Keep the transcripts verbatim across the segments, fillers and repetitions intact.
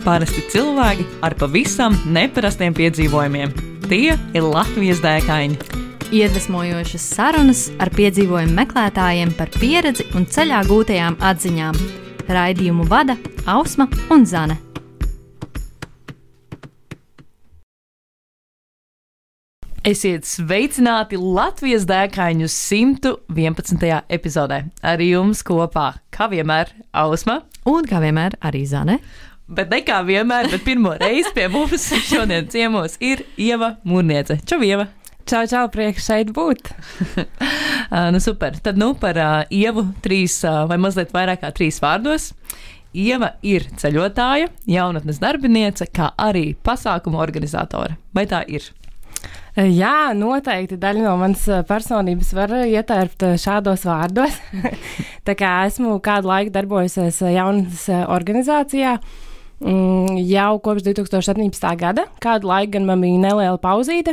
Parasti cilvēki ar pavisam neparastiem piedzīvojumiem. Tie ir Latvijas dēkaini. Iedvesmojošas sarunas ar piedzīvojumu meklētājiem par pieredzi un ceļā gūtajām atziņām. Raidījumu vada Ausma un Zane. Esiet sveicināti Latvijas dēkaiņu simt vienpadsmitajā epizodē. Ar jums kopā, kā vienmēr, Ausma. Un kā vienmēr arī Zane. Bet ne kā vienmēr, bet pirmo reizi pie mums šodien ciemos ir Ieva Mūrniece. Čau, Ieva! Čau, čau, prieks šeit būt. uh, nu super, tad nu par uh, Ievu trīs uh, vai mazliet vairāk kā trīs vārdos. Ieva ir ceļotāja, jaunatnes darbiniece, kā arī pasākumu organizatore. Vai tā ir? Jā, noteikti daļa no manas personības var ietērpt šādos vārdos. Tā kā esmu kādu laiku darbojusies jaunatnes organizācijā, jau kopš divi tūkstoši septiņpadsmitā gada. Kādu laiku gan man bija neliela pauzīte,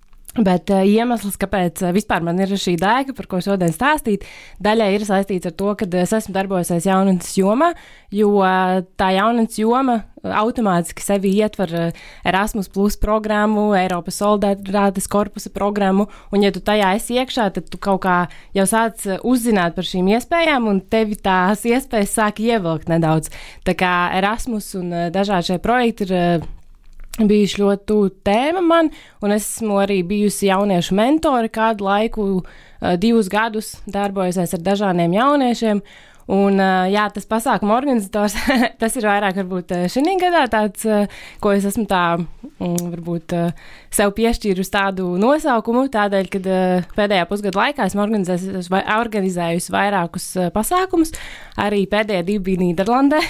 bet uh, iemesls, kāpēc uh, vispār man ir šī dēka, par ko šodien stāstīt, daļai ir saistīts ar to, ka es esmu darbojusies jaunatnes jomā, jo uh, tā jaunatnes joma uh, automātiski sevi ietver uh, Erasmus Plus programmu, Eiropas solidaritātes korpusa programmu, un ja tu tajā esi iekšā, tad tu kaut kā jau sāc uh, uzzināt par šīm iespējām, un tevi tās iespējas sāk ievilkt nedaudz. Tā kā Erasmus un uh, dažādi šie projekti ir uh, bijuši ļoti tuvu tēma man, un esmu arī bijusi jauniešu mentore kādu laiku, divus gadus darbojusies ar dažādiem jauniešiem. Un, jā, tas pasākuma organizators, tas ir vairāk varbūt šī gadā tāds, ko es esmu tā, varbūt sev piešķīrusi tādu nosaukumu, tādēļ, kad pēdējā pusgada laikā esmu organizējusi, organizējusi vairākus pasākumus, arī pēdējie divi bija Nīderlandē.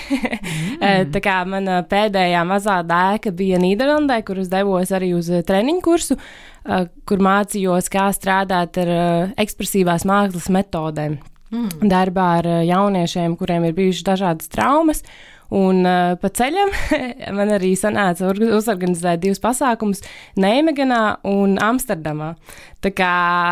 Mm. Tā kā mana pēdējā mazā dēka bija Nīderlandē, kur es devos arī uz treniņu kursu, kur mācījos, kā strādāt ar ekspresīvās mākslas metodēm. Mm. Darbā ar jauniešiem, kuriem ir bijušas dažādas traumas, un uh, pa ceļam man arī sanāca uzorganizēt divus pasākumus Nijmegenā un Amsterdamā. Tā kā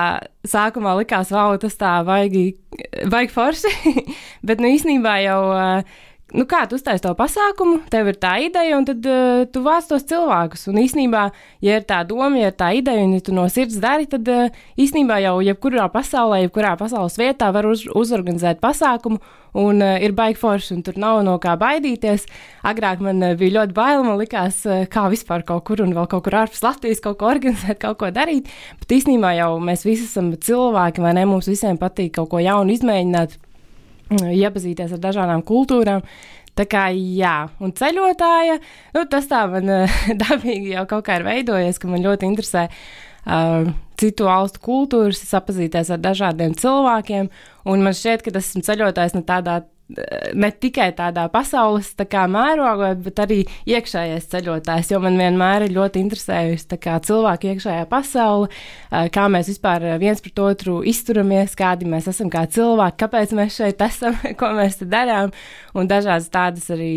sākumā likās, vau, tas tā vaigi, vaigi forši, bet nu īstenībā jau uh, nu kā, tu uztais to pasākumu, tev ir tā ideja, un tad uh, tu vāc tos cilvēkus. Un īstenībā, ja ir tā doma, ja ir tā ideja, un ja tu no sirds dari, tad uh, īstenībā jau jebkurā pasaulē, jebkurā pasaules vietā var uz, uzorganizēt pasākumu, un uh, ir baigi forši, un tur nav no kā baidīties. Agrāk man uh, bija ļoti bail, man likās, uh, kā vispār kaut kur un vēl kaut kur ārpus Latvijas kaut ko organizēt, kaut ko darīt. Bet īstenībā jau mēs visi esam cilvēki, vai ne? Mums visiem patīk kaut ko jaunu izmēģināt, iepazīties ar dažādām kultūrām. Tā kā jā, un ceļotāja, nu tas tā man dabīgi jau kaut kā ir veidojies, ka man ļoti interesē uh, citu valstu kultūras, sapazīties ar dažādiem cilvēkiem, un man šķiet, ka tas esmu ceļotājs ne tādā, ne tikai tādā pasaules tā kā mērogā, bet arī iekšējais ceļotājs, jo man vienmēr ir ļoti interesējusi tā kā cilvēku iekšējā pasaule, kā mēs vispār viens pret otru izturamies, kādi mēs esam kā cilvēki, kāpēc mēs šeit esam, ko mēs te darām, un dažādas tādas arī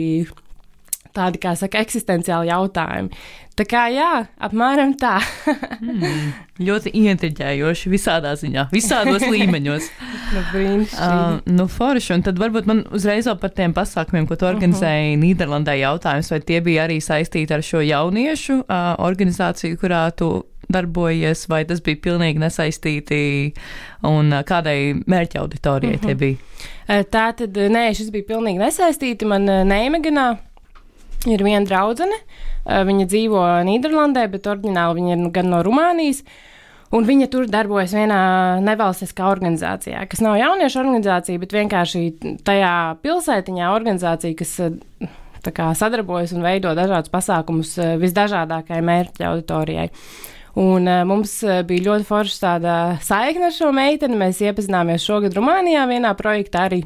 tādi, kā saka, eksistenciāli jautājumi. Tā kā jā, apmēram tā. mm, ļoti ieintriģējoši visādā ziņā, visādos līmeņos. Nu, brīnišķīgi. Uh, nu, forši, un tad varbūt man uzreiz vēl par tiem pasākumiem, ko tu organizēji uh-huh. Nīderlandē jautājums, vai tie bija arī saistīti ar šo jauniešu uh, organizāciju, kurā tu darbojies, vai tas bija pilnīgi nesaistīti, un uh, kādai mērķa auditorijai uh-huh. tie bija? Tā tad, nē, šis bija pilnīgi nesaistīti. Man Nijmegenā ir viena draudzene, viņa dzīvo Nīderlandē, bet oriģināli viņa ir gan no Rumānijas, un viņa tur darbojas vienā nevalstiskā organizācijā, kas nav jauniešu organizācija, bet vienkārši tajā pilsētiņā organizācija, kas tā kā sadarbojas un veido dažādus pasākumus visdažādākajai mērķa auditorijai. Un uh, mums bija ļoti forša tāda saikne ar šo meiteni, mēs iepazināmies šogad Rumānijā vienā projektā arī.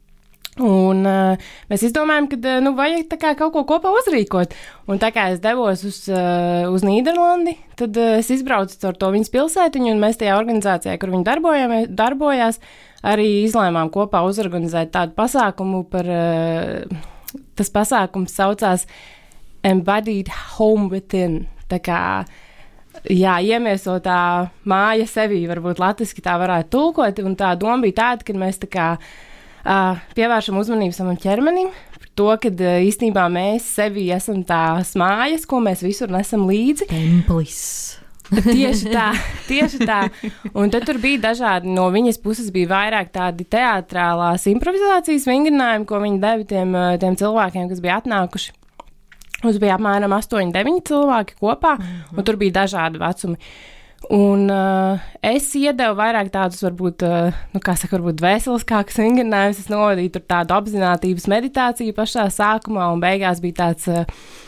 Un uh, mēs izdomājam, ka uh, nu, vajag tā kā kaut ko kopā uzrīkot. Un tā kā es devos uz, uh, uz Nīderlandi, tad uh, es izbraucu caur to viņas pilsētiņu, un mēs tajā organizācijā, kur viņi darbojās, arī izlēmām kopā uzorganizēt tādu pasākumu par, uh, tas pasākums saucās Embodied Home Within. Tā kā, jā, iemiesotā māja sevī, varbūt latviski tā varētu tulkot, un tā doma bija tāda, ka mēs tā kā uh, pievēršam uzmanību savam ķermenim, par to, ka uh, īstenībā mēs sevi esam tās mājas, ko mēs visur nesam līdzi. Templis. Tieši tā, tieši tā. Un tad tur bija dažādi, no viņas puses bija vairāk tādi teātrālās improvizācijas vingrinājumi, ko viņi deva tiem, tiem cilvēkiem, kas bija atnākuši. Mums bija apmēram astoņi, deviņi cilvēki kopā, mm-hmm. un tur bija dažādi vecumi. Un uh, es iedevu vairāk tādus, varbūt, uh, nu, kā saka, varbūt veseliskākus vingrinājumus. Es novadīju tur tādu apzinātības meditāciju pašā sākumā, un beigās bija tāds, uh,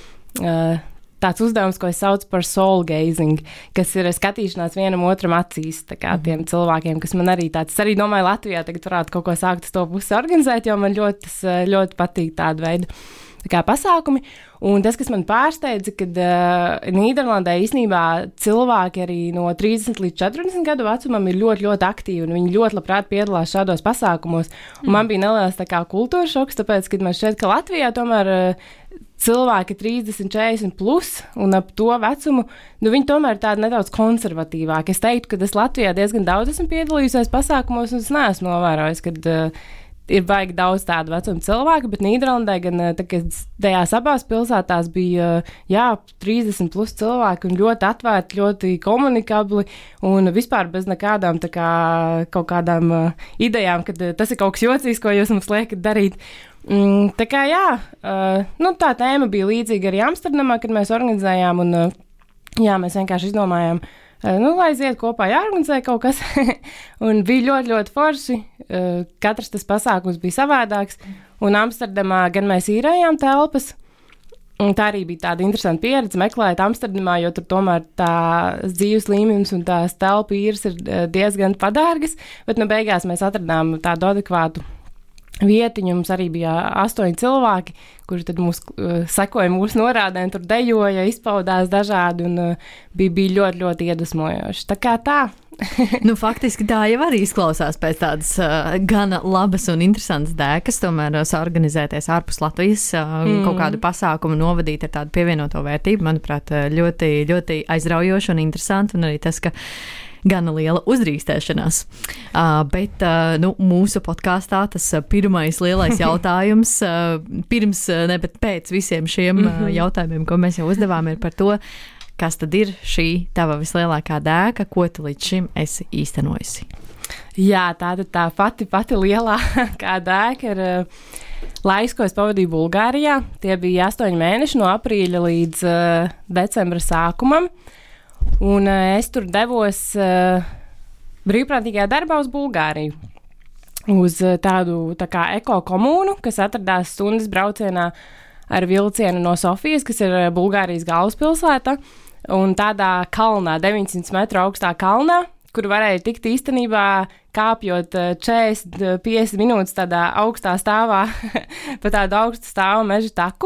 uh, tāds uzdevums, ko es saucu par soul gazing, kas ir skatīšanās vienam otram acīs, tā kā mm-hmm. tiem cilvēkiem, kas man arī tāds, es arī domāju, Latvijā tagad varētu kaut ko sākt uz to pusi organizēt, jo man ļoti, tas, ļoti patīk tādu veidu. Tā kā pasākumi, un tas, kas man pārsteidza, kad uh, Nīderlandē īstenībā cilvēki arī no trīsdesmit līdz četrdesmit gadu vecumam ir ļoti, ļoti aktīvi, un viņi ļoti labprāt piedalās šādos pasākumos. Un mm. man bija neliels tā kā kultūra šoks, tāpēc, kad man šķiet, ka Latvijā tomēr uh, cilvēki trīsdesmit, četrdesmit plus un ap to vecumu, nu viņi tomēr ir tādi nedaudz konservatīvāki. Es teiktu, ka es Latvijā diezgan daudz esmu piedalījusies pasākumos, un es neesmu novērojis, kad uh, ir baigi daudz tādu vecumu cilvēku, bet Nīderlandē gan tā, tajās abās pilsētās bija, jā, trīsdesmit plus cilvēki un ļoti atvērti, ļoti komunikabli un vispār bez nekādām tā kā kaut kādām uh, idejām, ka tas ir kaut kas jocīgs, ko jūs mums liekat darīt. Mm, tā kā jā, uh, nu tā tēma bija līdzīga arī Amsterdamā, kad mēs organizējām un uh, jā, mēs vienkārši izdomājām, nu, lai aiziet kopā jāorganizē kaut kas. Un bija ļoti, ļoti forši. Katrs tas pasākums bija savādāks. Un Amsterdamā gan mēs īrējām telpas. Un tā arī bija tāda interesanta pieredze meklēt Amsterdamā, jo tur tomēr tā dzīves līmenis un tās telpu īres ir diezgan padārgas. Bet nu beigās mēs atradām tādu adekvātu vietiņu. Mums arī bija astoņi cilvēki, kuri tad mūs uh, sekoja mūsu norādēm, tur dejoja, izpaudās dažādi un uh, bija, bija ļoti, ļoti iedvesmojoši. Tā kā tā. Nu, faktiski tā jau arī izklausās pēc tādas uh, gana labas un interesantas dēkas, tomēr uh, organizēties ārpus Latvijas, uh, mm. kaut kādu pasākumu novadīt ar tādu pievienoto vērtību, manuprāt, ļoti, ļoti aizraujoši un interesanti, un arī tas, ka gana liela uzdrīkstēšanās. Uh, bet uh, nu, mūsu podkāstā tas uh, pirmais lielais jautājums, uh, pirms, uh, ne, bet pēc visiem šiem uh, jautājumiem, ko mēs jau uzdevām, ir par to, kas tad ir šī tava vislielākā dēka, ko tu līdz šim esi īstenojusi? Jā, tāda tā pati, pati lielākā dēka ir uh, laiks, ko es pavadīju Bulgārijā. Tie bija astoņi mēneši no aprīļa līdz uh, decembra sākumam. Un uh, es tur devos uh, brīvprātīgajā darbā uz Bulgāriju, uz uh, tādu tā kā ekokomūnu, kas atradās stundas braucienā ar vilcienu no Sofijas, kas ir uh, Bulgārijas galvaspilsēta, un tādā kalnā, deviņsimt metru augstā kalnā, kur varēja tikt īstenībā kāpjot uh, četrdesmit, piecdesmit minūtes tādā augstā stāvā, pa tādu augstu stāvu meža taku.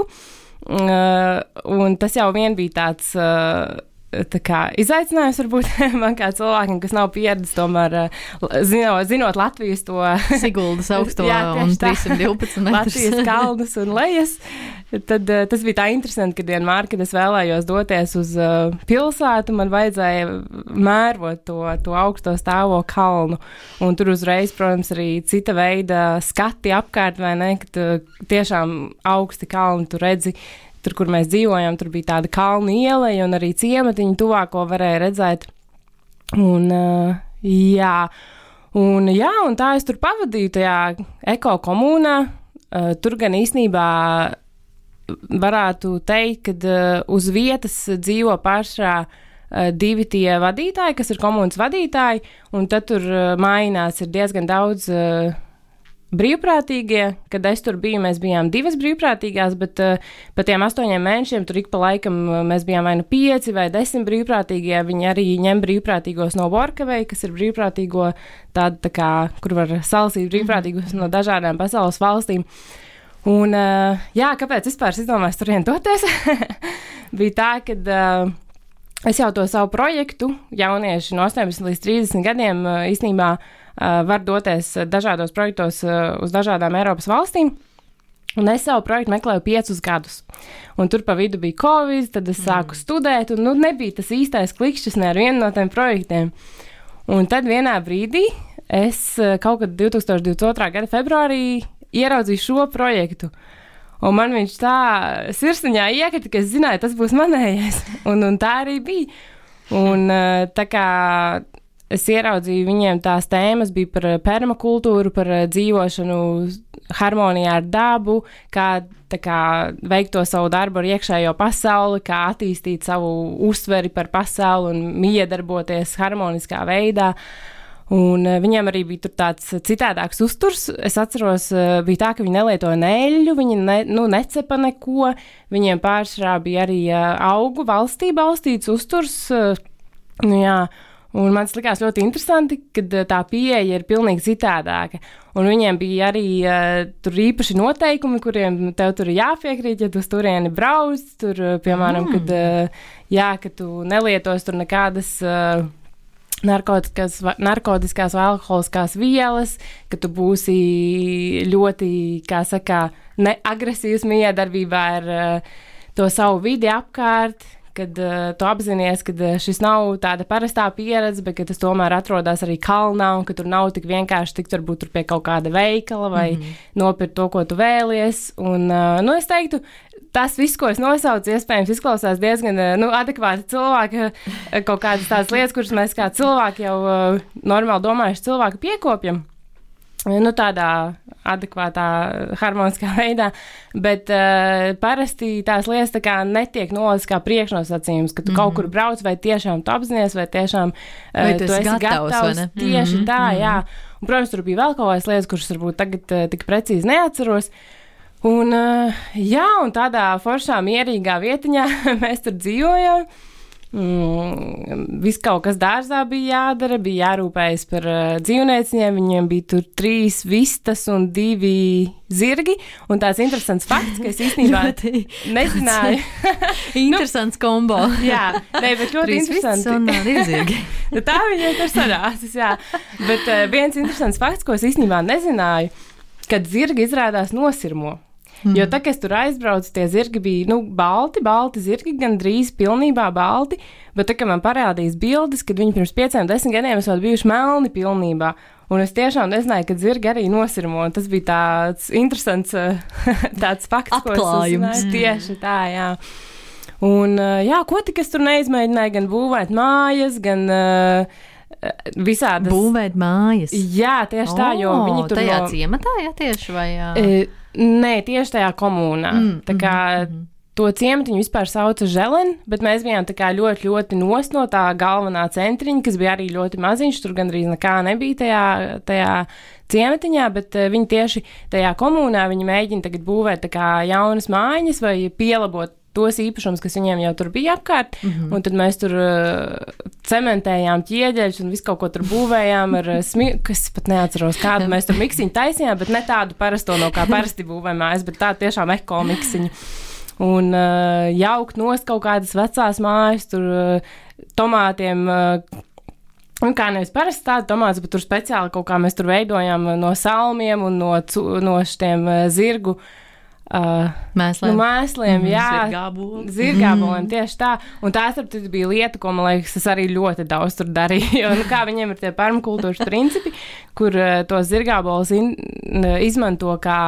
Uh, un tas jau vien bija tāds... Uh, Tā kā izaicinājums varbūt man kā cilvēkam, kas nav pieredzis, tomēr zinot, zinot Latvijas to Siguldas augsto jā, un trīssimt divpadsmit metrus. Latvijas kalnus un lejas, tad tas bija tā interesanti, ka vienmēr, kad es vēlējos doties uz uh, pilsētu, man vajadzēja mērot to, to augsto stāvo kalnu. Un tur uzreiz, protams, arī cita veida skati apkārt, vai ne, ka tu, tiešām augsti kalni tu redzi. Tur, kur mēs dzīvojam, tur bija tāda kalnu ieleja un arī ciematiņu tuvāko varēja redzēt. Un, uh, jā, un, jā, un tā es tur pavadīju tajā ekokomūnā. Uh, tur gan īstenībā varētu teikt, ka uh, uz vietas dzīvo pašā uh, divi tie vadītāji, kas ir komunas vadītāji, un tad tur uh, mainās ir diezgan daudz... Uh, brīvprātīgie, kad es tur biju, mēs bijām divas brīvprātīgās, bet uh, pa tiem astoņiem mēnešiem tur ik pa laikam uh, mēs bijām vai nu pieci vai desmit brīvprātīgie. Viņi arī ņem brīvprātīgos no Workaway, kas ir brīvprātīgo tāda, tā kā, kur var salasīt brīvprātīgos no dažādām pasaules valstīm. Un, uh, jā, kāpēc vispār es izdomāju turien doties? Bija tā, kad uh, es jau to savu projektu, jaunieši no astoņdesmit līdz trīsdesmit gadiem, uh, īstenībā Uh, var doties dažādos projektos uh, uz dažādām Eiropas valstīm. Un es savu projektu meklēju piecus gadus. Un tur pa vidu bija Covid, tad es sāku mm. studēt, un nu, nebija tas īstais klikšķis ne ar vienu no tiem projektiem. Un tad vienā brīdī es kaut kad divtūkstoš divdesmit otrā gada februārī ieraudzīju šo projektu. Un man viņš tā sirsniņā iekrita, ka es zināju, tas būs manējais. Un, un tā arī bija. Un tā kā es ieraudzīju viņiem tās tēmas, bija par permakultūru, par dzīvošanu harmonijā ar dabu, kā, tā kā veikt to savu darbu ar iekšējo pasauli, kā attīstīt savu uztveri par pasauli un miedarboties harmoniskā veidā. Un viņiem arī bija tur tāds citādāks uzturs. Es atceros, bija tā, ka viņi nelietoja neļu, viņi ne, nu, necepa neko. Viņiem pārsvarā bija arī augu valstī balstīts uzturs. Nu, jā. Un man tas likās ļoti interesanti, kad tā pieeja ir pilnīgi citādāka. Un viņiem bija arī uh, tur īpaši noteikumi, kuriem tev tur ir jāpiekrīt, ja tu uz turieni brauc. Tur, piemēram, mm. kad, uh, jā, ka tu nelietos tur nekādas... Uh, Narkotikas, narkotiskās vai alkoholiskās vielas, ka tu būsi ļoti, kā saka, ne, agresīvs miedarbībā ar uh, to savu vidi apkārt, kad uh, tu apzinies, ka uh, šis nav tāda parastā pieredze, bet ka tas tomēr atrodas arī kalnā un ka tur nav tik vienkārši tikt varbūt tur pie kaut kāda veikala vai mm-hmm. nopirkt to, ko tu vēlies. Un, uh, nu, es teiktu, tas viss, ko es nosaucu, iespējams, izklausās diezgan nu, adekvāti cilvēki, kaut kādas tādas lietas, kuras mēs kā cilvēki jau uh, normāli domājuši cilvēku piekopjam. Nu, tādā adekvātā, harmoniskā veidā, bet uh, parasti tās lietas tā kā netiek nolicis kā priekšnosacījums, ka tu mm-hmm. kaut kur brauc, vai tiešām tu apzinies, vai tiešām uh, vai tu, tu esi gatavs, gatavs tieši mm-hmm. tā, jā. Un, protams, tur bija vēl kaut kādas lietas, kuras varbūt tagad uh, tik precīzi neatceros. Un, uh, jā, un tādā foršā, mierīgā vietiņā mēs tur dzīvojām. Mm, viss kaut kas dārzā bija jādara, bija jārūpējas par uh, dzīvnieciņiem. Viņiem bija tur trīs vistas un divi zirgi. Un tāds interesants fakts, ka es īstenībā nezināju. Interesants kombo. Jā, ne, bet ļoti trīs interesanti. Un divi zirgi. Nu, tā viņiem tur sanācis, jā. Bet uh, viens interesants fakts, ko es īstenībā nezināju, kad zirgi izrādās nosirmo. Mm. Jo tā, kad es tur aizbraucu, tie zirgi bija, nu, balti, balti zirgi, gan drīz pilnībā balti, bet tā, kad man parādīs bildes, kad viņi pirms pieciem, desmit gadiem esot bijuši melni pilnībā, un es tiešām nezināju, ka zirgi arī nosirmo, un tas bija tāds interesants, tāds fakts, atklājums. Ko es uzzināju. Tieši tā, jā. Un, jā, ko tik es tur neizmēģināju, gan būvēt mājas, gan... Uh, visādas... Būvēt mājas. Jā, tieši tā, jo oh, viņi tur... Tajā no... ciematā, jā, tieši, vai jā? E, nē, tieši tajā komunā. Mm, tā kā mm-hmm. to ciematiņu vispār sauca Želen, bet mēs bijām tā kā ļoti, ļoti nost no tā galvenā centriņa, kas bija arī ļoti maziņš, tur gandrīz nekā nebija tajā, tajā ciematiņā, bet uh, viņi tieši tajā komunā, viņi mēģina tagad būvēt tā kā jaunas mājiņas vai pielabot tos īpašums, kas viņiem jau tur bija apkārt, mm-hmm. un tad mēs tur uh, cementējām ķieģeļus un visu kaut ko tur būvējām ar uh, smi... kas pat neatceros, kādu mēs tur miksiņu taisījām, bet ne tādu parasto, no kā parasti būvējumājas, bet tādu tiešām eko miksiņu. Un uh, jaukt nost kaut kādas vecās mājas, tur uh, tomātiem... Uh, Un kā nevis parasti tādu tomātus, bet tur speciāli kaut kā mēs tur veidojām no salmiem un no, no šitiem uh, zirgu Uh, mēsliem, nu, mēsliem mm, jā, zirgāboliem, zirgāboliem mm. tieši tā, un tās ar tas bija lieta, ko, man liekas, es arī ļoti daudz tur darīju, jo, nu, kā viņiem ir tie permakultūras principi, kur uh, tos zirgābolus in, uh, izmanto kā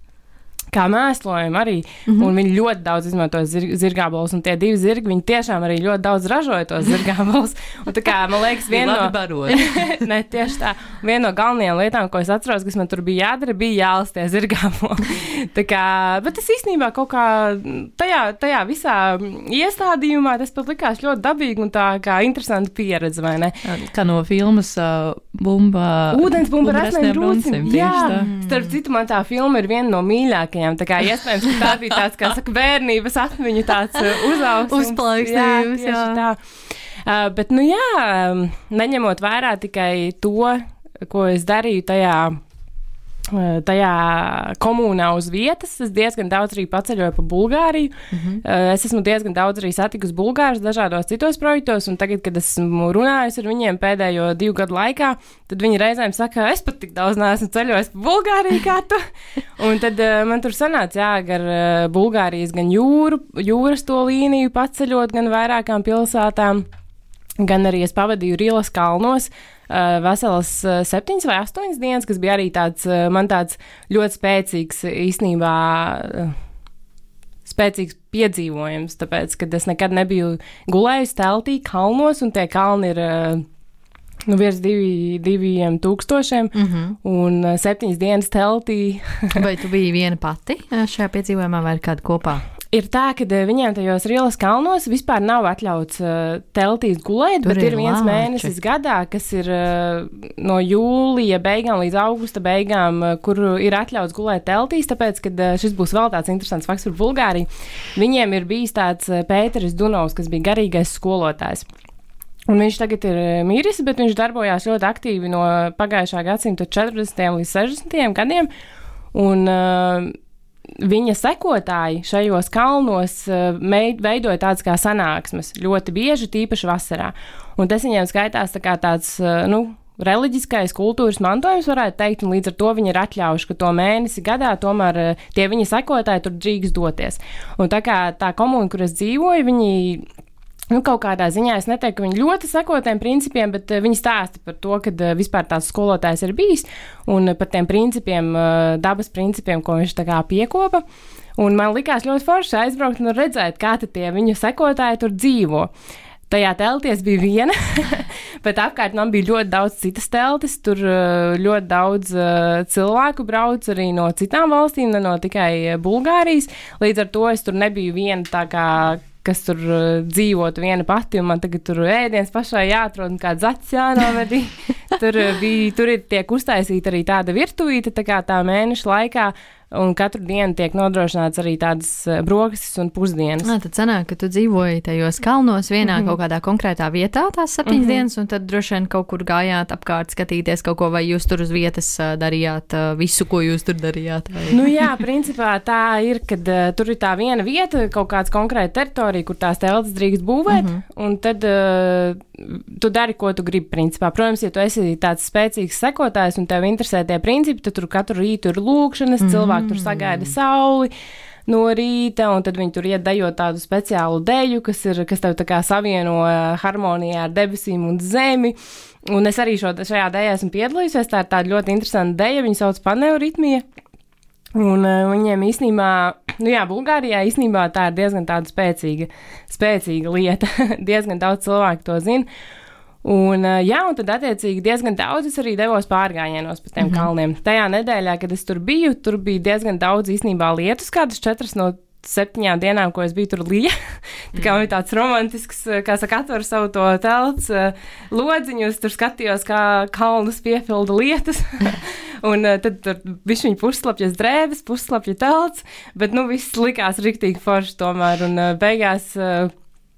kā mēslojumu arī, mm-hmm. un viņi ļoti daudz izmantoja zir, zirgābolus, un tie divi zirgi, viņi tiešām arī ļoti daudz ražoja tos zirgābolus, un tā kā, man liekas, viena no... ne, tieši tā, viena no galvenajām lietām, ko es atceros, kas man tur bija jādara, bija jālas tie zirgāboli. Tā kā, bet tas īstenībā kaut kā tajā, tajā visā iestādījumā tas pat likās ļoti dabīgi un tā kā interesanta pieredze, vai ne? Kā no filmas uh, Bumba... Ūdens bumba ar asnēm brūcim. Jā, starp citu, man tā filma ir viena no mīļākajām. Tā kā iespējams, ka tā bija tāds, kā saka, bērnības atmiņu tāds uzausums. Uzplaikstījums, jā. jā. Tā. Uh, bet, nu jā, neņemot vērā tikai to, ko es darīju tajā, tajā komunā uz vietas, es diezgan daudz arī paceļoju pa Bulgāriju. Mm-hmm. Uh, es esmu diezgan daudz arī satikusi bulgārus dažādos citos projektos, un tagad, kad esmu runājusi ar viņiem pēdējo divu gadu laikā, tad viņi reizēm saka, es pat tik daudz neesmu ceļojis pa Bulgāriju kā tu. Un tad uh, man tur sanāca, jā, gar uh, Bulgārijas gan jūru, jūras to līniju paceļot, gan vairākām pilsētām, gan arī es pavadīju Rilas kalnos, uh, veselas uh, septiņas vai astoņas dienas, kas bija arī tāds, uh, man tāds ļoti spēcīgs īstenībā, uh, spēcīgs piedzīvojums, tāpēc, kad es nekad nebiju gulējusi teltī kalnos, un tie kalni ir uh, nu, virs divi, diviem tūkstošiem, mm-hmm. un uh, septiņas dienas teltī. Vai tu biji viena pati šajā piedzīvojumā vai kāda kopā? Ir tā, ka viņiem tajos Rielas kalnos vispār nav atļauts uh, teltīs gulēt, Tur bet ir, ir viens lāči. Mēnesis gadā, kas ir uh, no jūlija beigām līdz augusta beigām, uh, kur ir atļauts gulēt teltīs, tāpēc, ka uh, šis būs vēl tāds interesants fakts par Bulgāriju. Viņiem ir bijis tāds uh, Pēteris Dunovs, kas bija garīgais skolotājs. Un viņš tagad ir miris, bet viņš darbojās ļoti aktīvi no pagājušā gadsimta četrdesmitajiem līdz sešdesmitajiem gadiem. Un uh, viņa sekotāji šajos kalnos uh, meid, veidoja tādas kā sanāksmes ļoti bieži, tīpaši vasarā. Un tas viņiem skaitās tā kā tāds, uh, nu, reliģiskais kultūras mantojums, varētu teikt, un līdz ar to viņi ir atļaujuši, ka to mēnesi gadā tomēr uh, tie viņa sekotāji tur drīkst doties. Un tā kā tā komūna, kur es dzīvoju, viņi Nu, kaut kādā ziņā es neteiktu, ka viņi ļoti seko tiem principiem, bet uh, viņi stāsta par to, ka uh, vispār tāds skolotājs ir bijis un uh, par tiem principiem, uh, dabas principiem, ko viņš tā kā piekopa. Un man likās ļoti forši aizbraukt un redzēt, kā tie viņu sekotāji tur dzīvo. Tajā telties bija viena, bet apkārt man bija ļoti daudz citas teltis. Tur uh, ļoti daudz uh, cilvēku brauc arī no citām valstīm, ne no tikai Bulgārijas. Līdz ar to es tur nebiju viena tā kā kas tur uh, dzīvotu viena pati, un man tagad tur ēdiens pašai jāatrod un kāds acis jānovedī. Tur, uh, bija, tur ir tiek uztaisīta arī tāda virtuvīte, tā kā tā mēneša laikā, un katru dienu tiek nodrošināts arī tādas uh, brokastis un pusdienas. Nā, tad sanāk, ka tu dzīvoji tajos kalnos vienā mm -hmm. kaut kādā konkrētā vietā tās septiņas mm -hmm. dienas, un tad droši vien kaut kur gājāt apkārt skatīties kaut ko, vai jūs tur uz vietas uh, darījāt uh, visu, ko jūs tur darījāt? Vai? Nu jā, principā tā ir, kad uh, tur ir tā viena vieta, kaut kāds konkrēta teritorija, kur tās teltis drīkst būvēt, mm -hmm. un tad uh, tu dari, ko tu gribi, principā. Protams, ja tu esi tāds spēcīgs sekotājs un tev interesē tie principi, tad tur katru rītu ir lūkšanas, mm -hmm. cilvēki tur sagaida sauli no rīta, un tad viņi tur iet dejot tādu speciālu deju, kas, ir, kas tev tā kā savieno harmonijā ar debesīm un zemi. Un es arī šo, šajā dejā esmu piedalījusies, tā ir tāda ļoti interesanta deja, viņa sauc paneuritmija. Un uh, viņiem īstenībā, nu jā, Bulgārijā īstenībā tā ir diezgan tāda spēcīga, spēcīga lieta. Diezgan daudz cilvēku to zina. Un, uh, jā, un tad attiecīgi diezgan daudz es arī devos pārgājienos pa tiem mm -hmm. kalniem. Tajā nedēļā, kad es tur biju, tur bija diezgan daudz īstenībā lietus, kādas četras no septiņām dienām, ko es biju tur lija. Tā kā man bija tāds romantisks, kā saka, atver savu to telts uh, lodziņu, es tur skatījos, kā kalnus piepilda lietus. Un uh, tad tur bišķiņ pusslapjas drēbes, pusslapja telts, bet, nu, viss likās riktīgi forši tomēr, un uh, beigās... Uh,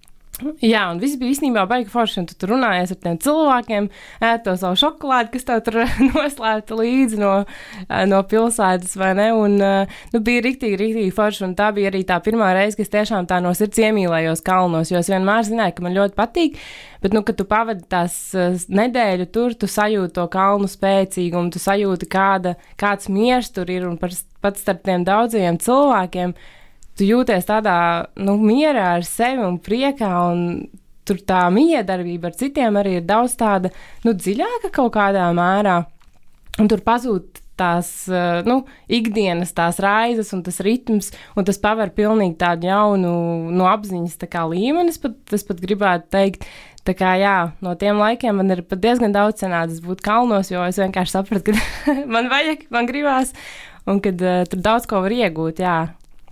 Jā, un viss bija īstenībā baigi forši, un tu tur runājies ar tiem cilvēkiem, ēd to savu šokolādi, kas tev tur noslēpta līdzi no, no pilsētas, vai ne, un nu, bija riktīgi, riktīgi forši, un tā bija arī tā pirmā reize, ka es tiešām tā no sirds iemīlējos kalnos, jo es vienmēr zināju, ka man ļoti patīk, bet, nu, kad tu pavadi tās nedēļu tur, tu sajūti to kalnu spēcīgumu, tu sajūti, kāda, kāds miers tur ir, un pat starp tiem daudzajiem cilvēkiem, tu jūties tādā, nu, mierā ar sevi un priekā, un tur tā miedarbība ar citiem arī ir daudz tāda, nu, dziļāka kaut kādā mērā, un tur pazūd tās, nu, ikdienas tās raizes un tas ritms, un tas paver pilnīgi tādu jaunu, no apziņas tā kā līmenis, pat, es pat gribētu teikt, tā kā, jā, no tiem laikiem man ir pat diezgan daudz sanācis būt kalnos, jo es vienkārši sapratu, ka man vajag, man gribās, un kad uh, tur daudz ko var iegūt, jā.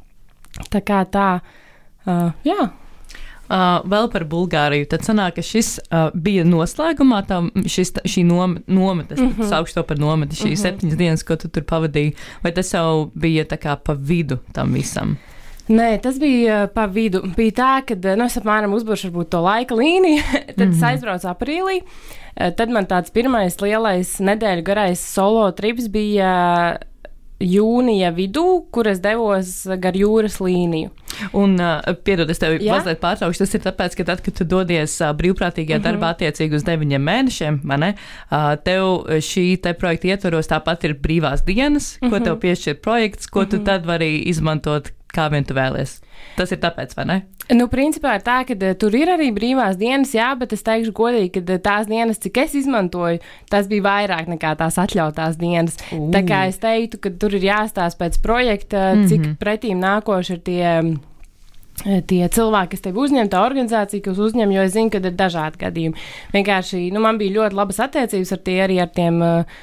Tā kā tā, uh, jā. Uh, vēl par Bulgāriju. Tad sanāk, ka šis uh, bija noslēgumā, tam, šis, šī nom, nometnes, mm -hmm. saukšu to par nometni, šīs mm -hmm. septiņas dienas, ko tu tur pavadīji, vai tas jau bija tā kā pa vidu tam visam? Nē, tas bija pa vidu. Bija tā, ka, nu, es apmēram uzbūršu varbūt to laika līniju, tad mm -hmm. es aizbraucu aprīlī, tad man tāds pirmais lielais nedēļu garais solo trips bija jūnija vidū, kur es devos gar jūras līniju. Un, uh, piedod, es tevi mazliet pārtraukšu, tas ir tāpēc, ka tad, kad tu dodies uh, brīvprātīgajā uh -huh. darbā attiecīgi uz deviņiem mēnešiem, man ne, uh, tev šī te projekta ietvaros tāpat ir brīvās dienas, uh -huh. ko tev piešķir projekts, ko uh -huh. tu tad vari izmantot kā vien tu vēlies. Tas ir tāpēc, vai ne? Nu, principā ir tā, ka uh, tur ir arī brīvās dienas, jā, bet es teikšu godīgi, ka uh, tās dienas, cik es izmantoju, tas bija vairāk nekā tās atļautās dienas. Uh. Tā kā es teiktu, ka tur ir jāstāsta pēc projekta, mm-hmm. cik pretīm nākoši ir tie... tie cilvēki, kas tevi uzņem, tā organizācija, kas uzņem, jo es zinu, ka ir dažādi gadījumi. Vienkārši, nu, man bija ļoti labas attiecības ar tie arī ar tiem,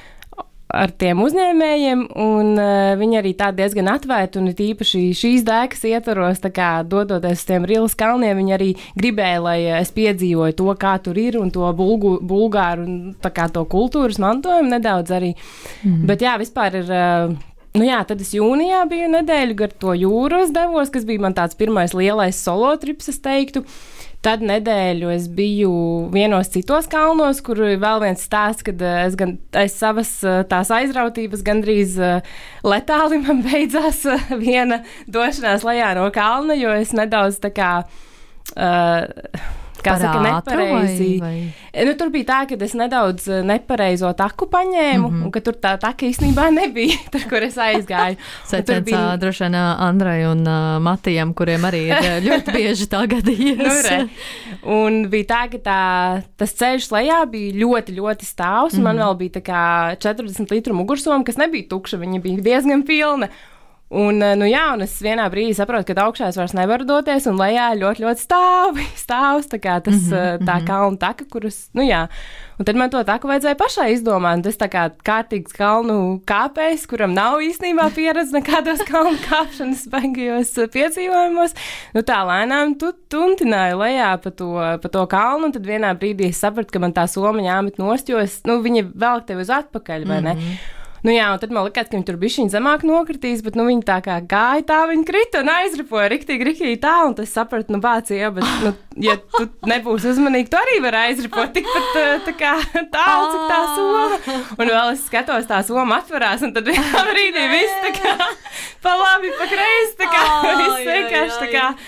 ar tiem uzņēmējiem, un uh, viņi arī tā diezgan atvērti, un tīpaši šīs dēkas ietvaros, tā kā dodoties uz tiem Rilas kalniem, viņi arī gribēja, lai es piedzīvoju to, kā tur ir, un to bulgu, bulgāru, un tā kā to kultūras mantojumu nedaudz arī. Mm. Bet jā, vispār ir... Uh, Nu jā, tad es jūnijā biju nedēļu gar to jūru devos, kas bija man tāds pirmais lielais solo trips, es teiktu. Tad nedēļu es biju vienos citos kalnos, kur vēl viens stāsts, kad es gan aiz savas tās aizrautības gandrīz letāli man beidzās viena došanās lejā no kalna, jo es nedaudz tā kā... Uh, Kā saka, nepareizi. Vai, vai? Nu, tur bija tā, ka es nedaudz nepareizo taku paņēmu, mm-hmm. un ka tur tā taka īstenībā nebija, tur, kur es aizgāju. Secens bija... droši vien Andrai un uh, Matijam, kuriem arī ir ļoti bieži tā gadījies. Nu, re. Un bija tā, ka tā, tas ceļš lejā bija ļoti, ļoti stāvs, un mm-hmm. man vēl bija tā kā četrdesmit litru mugursoma, kas nebija tukša, viņa bija diezgan pilna. Un, nu jā, un es vienā brīdī saprotu, ka augšā es vairs nevaru doties, un lejā ļoti, ļoti stāvi, stāvs, tā kā tas, mm-hmm, tā kalnu taka, kuras, nu jā. Un tad man to taku vajadzēja pašai izdomāt, un tas tā kā kārtīgs kalnu kāpējs, kuram nav īstenībā pieredze nekādos kalnu kāpšanas baigajos piedzīvojumos. Nu tā lēnām tu tuntināju lejā pa to, pa to kalnu, un tad vienā brīdī es sapratu, ka man tā soma jāmet nost, jo es, nu, viņa velk tevi uz atpakaļ, vai ne? Mm-hmm. Nu jā, un tad man likās, ka viņi tur bišķiņ zemāk nokritīs, bet, nu, viņi tā kā gāja tā, viņi krita un aizripoja riktīgi, riktīgi tā, un tas sapratu, nu, bācija, bet, nu, ja tu nebūsi uzmanīgi, tu arī vari aizripot tikpat tā kā tālu, cik tā soma. Un vēl es skatos, tā soma atverās, un tad vienā brīdī viss tā kā pa labi, pa kreisi, tā kā viss vienkārši tā kā...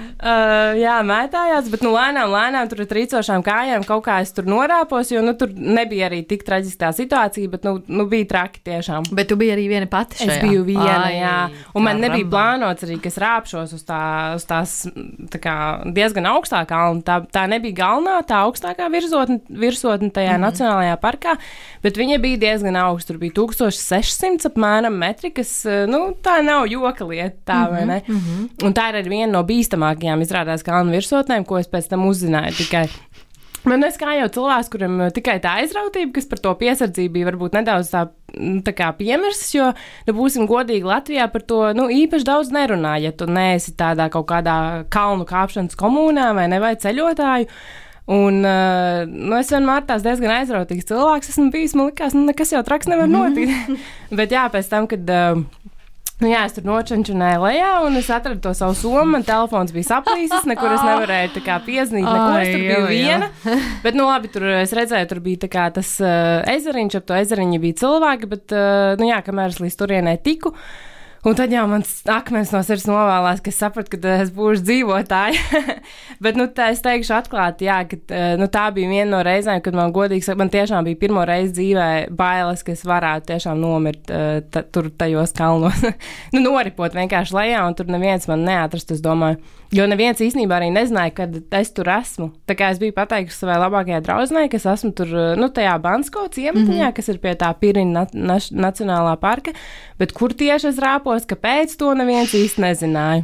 Uh, jā, mētājās, bet nu lēnām, lēnām tur ar trīcošām kājām kaut kā es tur norāpos, jo nu tur nebija arī tik traģiskā situācija, bet nu, nu bija traki tiešām. Bet tu biji arī viena pati šajā? Es biju viena, Ai, jā. Un man nebija ramba. plānots arī, ka es rāpšos uz, tā, uz tās tā kā diezgan augstā kalna. Tā, tā nebija galvenā, tā augstākā virsotne, virsotne tajā mm-hmm. Nacionālajā parkā, bet viņa bija diezgan augsta. Tur bija tūkstoš sešsimts apmēram metri, kas, nu, tā nav joka lieta, tā mm-hmm. vai ne? Mm-hmm. Un tā ir arī viena no bīstamākajām izrādās kalnu virsotnēm, ko es pēc tam uzzināju tikai. Man es kā jau cilvēks, kuram tikai tā aizrautība, kas par to piesardzību bija varbūt nedaudz tā, tā kā piemirstas, jo, nu, būsim godīgi, Latvijā par to, nu, īpaši daudz nerunā, ja tu neesi tādā kaut kādā kalnu kāpšanas komunā vai ne, vai ceļotāju. Un, uh, nu, es vienmēr tās diezgan aizrautīgs cilvēks esmu bijis, man likās, nu, nekas jau traks nevar notikt. Bet jā, pēc tam, kad... Uh, Nu jā, es tur nočančunēju lejā, un es atradu to savu somu, man telefons bija saplīsis, nekur es nevarēju tā kā pieznīt, neko, es tur biju viena. Bet, nu labi, tur es redzēju, tur bija tā kā tas uh, ezeriņš, ap to ezeriņu bija cilvēki, bet, uh, nu jā, kamēr es līdz turienē tiku, un tad jau mans akmens no sirds novēlās, ka es sapratu, ka es būšu dzīvotāja. Bet, nu, tā es teikšu atklāti, jā, ka nu, tā bija viena no reizēm, kad man godīgi saka, man tiešām bija pirmo reizi dzīvē bailes, ka es varētu tiešām nomirt t- tur tajos kalnos. Nu, noripot vienkārši lejā, un tur neviens man neatrast, es domāju. Jo neviens īstenībā arī nezināja, kad es tur esmu. Tā kā es biju pateikusi savai labākajai draudzenei, ka es esmu tur, nu, tajā Bansko ciematiņā, mm-hmm. kas ir pie tā Pirina na- na- Nacionālā parka, bet kur tieši es rāpos, kāpēc to neviens īsti nezināja.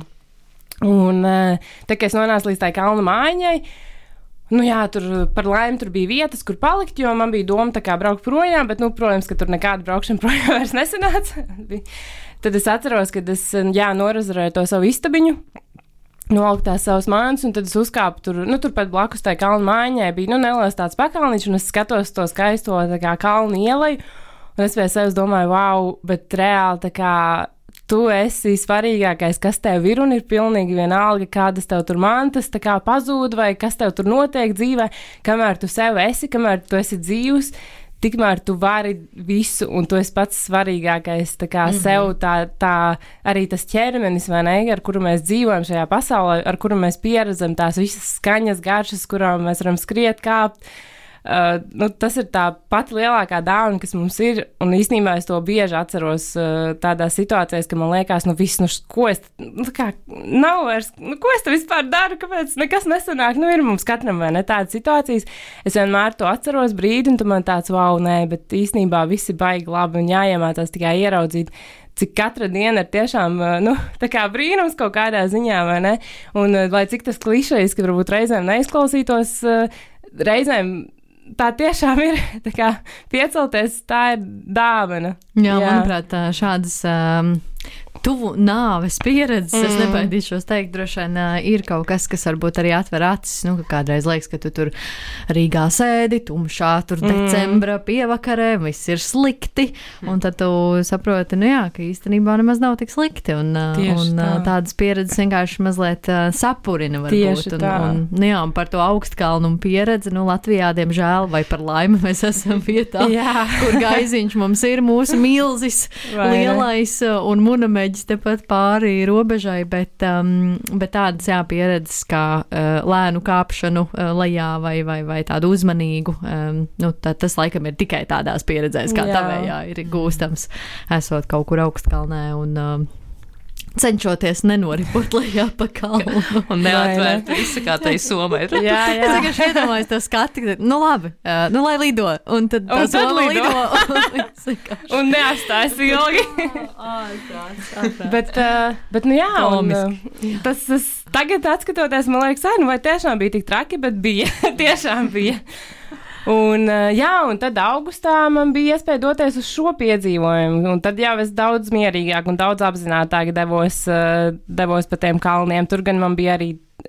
Un tā kā es nonācu līdz tai kalnu mājiņai, nu jā, tur par laimi tur bija vietas, kur palikt, jo man bija doma tā kā braukt projām, bet, nu, protams, ka tur nekāda braukšana projām vairs nesanāca. Tad es atceros, kad es, jā, norazarēju to savu istabiņu, noliku tās savas mājas, un tad es uzkāpu tur, nu, tur pat blakus tai kalnu mājiņai bija, nu, neliels tāds pakalniņš, un es skatos to skaisto, tā kā, kalnu ieleju, un es pie sevis domāju, wow, bet reāli, tā kā, tu esi svarīgākais, kas tev ir, un ir pilnīgi vienalga, kādas tev tur mantas, tā kā pazūd, vai kas tev tur notiek dzīvē, kamēr tu sev esi, kamēr tu esi dzīvs, tikmēr tu vari visu, un tu esi pats svarīgākais, tā kā mm-hmm. sev tā, tā arī tas ķermenis, vai ne, ar kuru mēs dzīvojam šajā pasaulē, ar kuru mēs pieredzam tās visas skaņas, garšas, kurām mēs varam skriet, kāpt, uh, nu, tas ir tā pati lielākā dāvana, kas mums ir, un īstenībā es to bieži atceros uh, tādās situācijās, ka man liekas, nu viss, nu ko es, nu kā, nav vairs, nu ko es te vispār daru, kāpēc nekas nesanāk, nu ir mums katram vai ne tādas situācijas, es vienmēr to atceros brīdi, un tu man tāds, wow, nē, bet īstenībā visi baigi labi, un jāiemācās tikai ieraudzīt, cik katra diena ir tiešām, nu, tā kā brīnums kaut kādā ziņā, vai ne? Un, lai cik tas klišejs, ka varbūt reizēm neizklausītos, reizēm tā tiešām ir, tā kā piecelties, tā ir dāvana. Jā, Jā. manuprāt, šādas um, tuvu nāves pieredzes, mm. es nebaidīšos teikt, droši vien uh, ir kaut kas, kas varbūt arī atver acis, nu, ka kādreiz liekas, ka tu tur Rīgā sēdi, tumšā, tur mm. decembra pievakarē, viss ir slikti, un tad tu saproti, nu jā, ka īstenībā nemaz nav tik slikti, un, uh, un tā. uh, tādas pieredzes vienkārši mazliet uh, sapurina varbūt, un, un, nu jā, un par to augstkalnumu pieredzi, nu, Latvijā, diemžēl, vai par laimi mēs esam vietā, kur gaiziņš mums ir mūsu milzis, vai lielais, ne? Un munameģis tepat pāri robežai, bet, um, bet tādas jā, pieredzes kā uh, lēnu kāpšanu uh, lejā vai, vai, vai tādu uzmanīgu, um, nu, tā, tas laikam ir tikai tādās pieredzēs, kā jā. Tavējā ir gūstams, esot kaut kur augstkalnē un um, cenšoties nenoripot lejā pa kalnu. Un neatvērt visu, kā tai somai. jā, jā. Es vienkārši iedomājos to skati, ka, nu labi, uh, nu lai lido. Un tad tā soma lido. lido un neatstājas ilgi. bet, uh, bet, nu jā, un, uh, tas, tas tagad atskatoties, man liekas, ai, nu vai tiešām bija tik traki, bet bija. tiešām bija. Un, jā, un tad augustā man bija iespēja doties uz šo piedzīvojumu, un tad jau es daudz mierīgāk un daudz apzinātāk devos, devos pa tiem kalniem. Tur gan man bija arī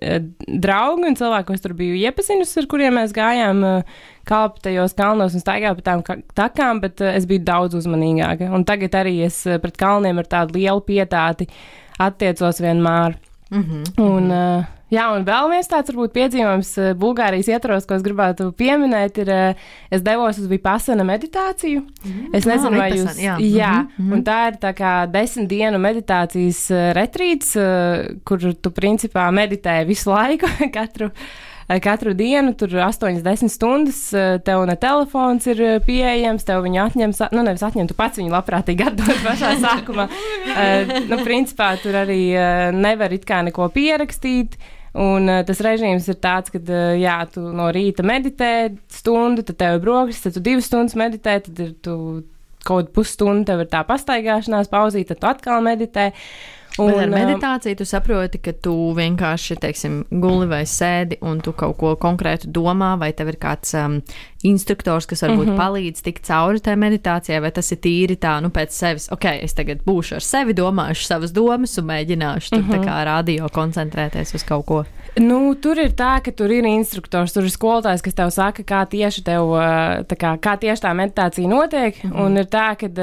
draugi un cilvēki, ko es tur biju iepazinusi, ar kuriem mēs gājām kāpt tajos kalnos un staigājām pa tām takām, bet es biju daudz uzmanīgāka. Un tagad arī es pret kalniem ar tādu lielu pietāti attiecos vienmēr. Mm-hmm. Un, jā, un vēl viens tāds varbūt piedzīvojums Bulgārijas ietvaros, ko es gribētu pieminēt, ir, es devos uz Vipassana meditāciju. Mm-hmm. Es nezinu, ah, vai jūs... Jā, jā mm-hmm. un tā ir tā kā desmit dienu meditācijas retrīts, kur tu principā meditē visu laiku, katru, katru dienu, tur astoņas desmit stundas, tev ne telefons ir pieejams, tev viņu atņem, nu nevis atņem, tu pats viņu labprātīgi atdod pašā sākumā. uh, nu, principā tur arī uh, nevar it kā neko pierakstīt, un uh, tas režīms ir tāds, ka, uh, jā, tu no rīta meditē stundu, tad tev ir brokastis, tad tu divas stundas meditē, tad ir tu kaut pusstundu, tev ir tā pastaigāšanās pauzīt, tad tu atkal meditē. Un ar meditāciju tu saproti, ka tu vienkārši, teiksim, guli vai sēdi un tu kaut ko konkrētu domā, vai tev ir kāds um, instruktors, kas varbūt mm-hmm. palīdz tikt cauri tai meditācijai, vai tas ir tīri tā, nu, pēc sevis, ok, es tagad būšu ar sevi, domāšu savas domas un mēģināšu tur mm-hmm. tā kā radio koncentrēties uz kaut ko. Nu, tur ir tā, ka tur ir instruktors, tur ir skolotājs, kas tev saka, kā tieši tev, tā kā, kā tieši tā meditācija notiek, mm-hmm. un ir tā, ka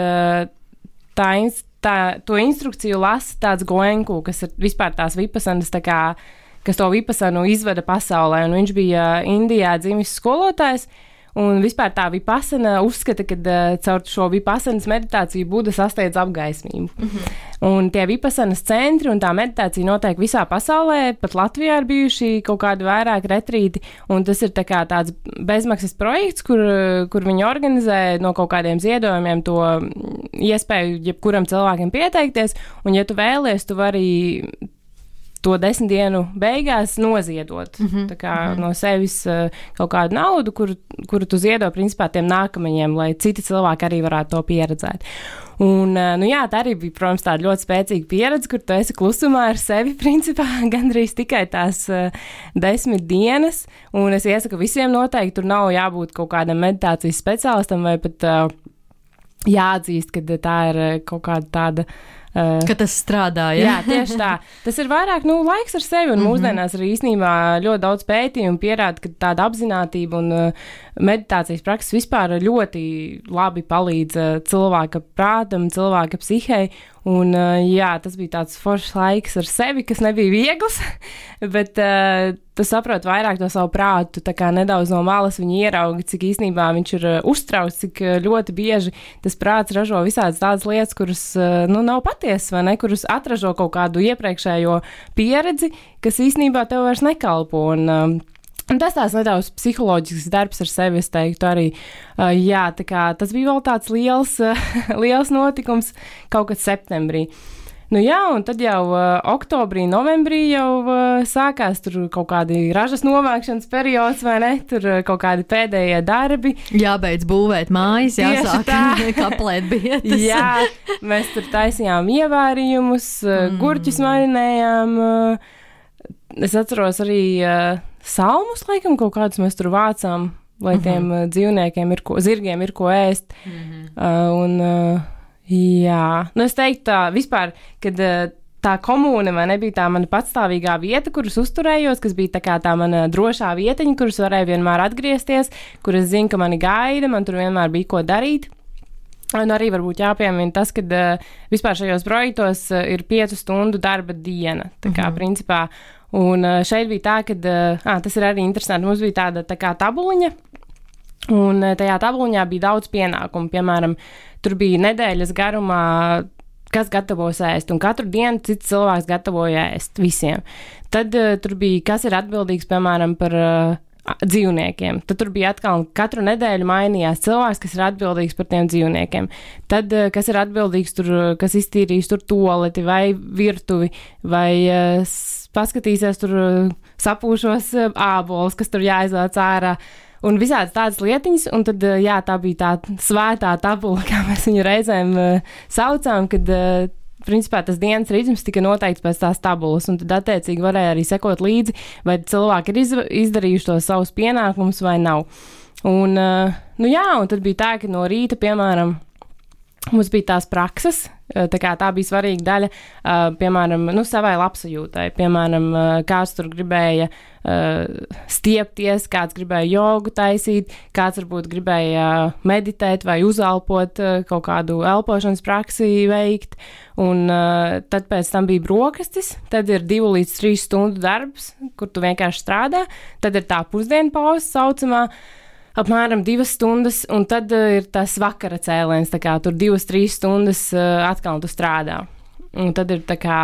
tā instruktors, Tā, to instrukciju lasa tāds Goenku, kas ir vispār tās Vipassanas, tā kā, kas to Vipassanu izveda pasaulē, un viņš bija Indijā dzimis skolotājs, un vispār tā Vipassana uzskata, ka uh, caur šo Vipassanas meditāciju Buda sasniedz apgaismību. Mm-hmm. Un tie Vipassanas centri un tā meditācija notiek visā pasaulē, pat Latvijā ir bijuši kaut kādi vairāk retrīti, un tas ir tā kā tāds bezmaksas projekts, kur, kur viņi organizē no kaut kādiem ziedojumiem to iespēju jebkuram cilvēkam pieteikties, un ja tu vēlies, tu vari to desmit dienu beigās noziedot. Mm-hmm. Tā kā mm-hmm. no sevis uh, kaut kādu naudu, kuru, kuru tu ziedo principā tiem nākamajiem, lai citi cilvēki arī varētu to pieredzēt. Un, uh, nu jā, tā arī bija, protams, tāda ļoti spēcīga pieredze, kur tu esi klusumā ar sevi, principā, gandrīz tikai tās uh, desmit dienas, un es iesaku visiem noteikti, tur nav jābūt kaut kādam meditācijas speciālistam, vai pat uh, jāatzīst, ka tā ir kaut kāda tāda Uh, ka tas strādā, jā. Jā, tieši tā. Tas ir vairāk, nu, laiks ar sevi, un mm-hmm. mūsdienās arī īstenībā ļoti daudz pētījumu pierāda, ka tāda apzinātība un uh, meditācijas prakses vispār ļoti labi palīdz uh, cilvēka prātam, cilvēka psihei, un uh, jā, tas bija tāds foršs laiks ar sevi, kas nebija viegls, bet uh, tu saproti vairāk to savu prātu, tā kā nedaudz no malas viņu ieraugi, cik īstenībā viņš ir uh, uztrauc, cik uh, ļoti bieži tas prāts ražo visādas tādas lietas, kuras, uh, nu, nav patiesas, vai ne, kuras atražo kaut kādu iepriekšējo pieredzi, kas īstenībā tev vairs nekalpo, un um, Un tas tās nedaudz psiholoģisks darbs ar sevi, es teiktu arī. Uh, jā, tā kā tas bija vēl tāds liels, uh, liels notikums kaut kad septembrī. Nu jā, un tad jau uh, oktobrī, novembrī jau uh, sākās tur kaut kādi ražas novākšanas periods, vai ne? Tur uh, kaut kādi pēdējie darbi. Jābeidz būvēt mājas, jāsāk kaplēt bietas. Jā, mēs tur taisījām ievārījumus, uh, mm. gurķus marinējām. Uh, es atceros arī uh, salmus, laikam, kaut kādus mēs tur vācām, lai mm-hmm. tiem uh, dzīvniekiem ir ko, zirgiem ir ko ēst. Mm-hmm. Uh, un... Uh, Jā, nu es teiktu tā, vispār, kad tā komūna man nebija tā mana patstāvīgā vieta, kuras uzturējos, kas bija tā kā tā mana drošā vietiņa, kuras varēja vienmēr atgriezties, kur es zinu, ka mani gaida, man tur vienmēr bija ko darīt. Un arī varbūt jāpiemina tas, ka vispār šajos projektos ir piecu stundu darba diena, tā kā mm-hmm. principā. Un šeit bija tā, ka, ā, tas ir arī interesanti, mums bija tāda tā kā tabuliņa, un tajā tabuliņā bija daudz pienākumu, piemēram, tur bija nedēļas garumā, kas gatavos ēst, un katru dienu cits cilvēks gatavoja ēst visiem. Tad uh, tur bija, kas ir atbildīgs, piemēram, par uh, dzīvniekiem. Tad tur bija atkal katru nedēļu mainījās cilvēks, kas ir atbildīgs par tiem dzīvniekiem. Tad, uh, kas ir atbildīgs tur, kas iztīrīs tur toleti vai virtuvi, vai uh, paskatīsies tur uh, sapūšos uh, ābolus, kas tur jāizvāc ārā. Un visādas tādas lietiņas, un tad, jā, tā bija tā svētā tabula, kā mēs viņu reizēm uh, saucām, kad, uh, principā, tas dienas ritms tika noteikts pēc tās tabulas, un tad, attiecīgi, varēja arī sekot līdzi, vai cilvēki ir iz, izdarījuši tos savus pienākumus vai nav. Un, uh, nu jā, un tad bija tā, ka no rīta, piemēram, mums bija tās prakses, tā kā tā bija svarīga daļa, uh, piemēram, nu, savai labsajūtai. Piemēram, uh, kāds tur gribēja uh, stiepties, kāds gribēja jogu taisīt, kāds varbūt gribēja meditēt vai uzelpot, uh, kaut kādu elpošanas praksi veikt. Un uh, tad pēc tam bija brokastis, tad ir divu līdz trīs stundu darbs, kur tu vienkārši strādā, tad ir tā pusdienu pauze saucamā, apmēram divas stundas, un tad uh, ir tas vakara cēliens, tā kā tur divas, trīs stundas uh, atkal tu strādā. Un tad ir tā kā,